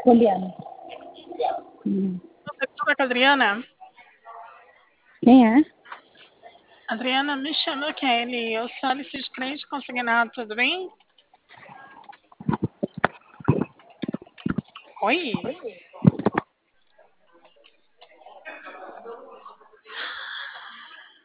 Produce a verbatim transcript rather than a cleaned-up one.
Poliana. Hum. Você conversou com a Adriana? Quem é? Adriana, me chama, Kelly. Eu sou Alice de Crente Consignado, tudo bem? Oi?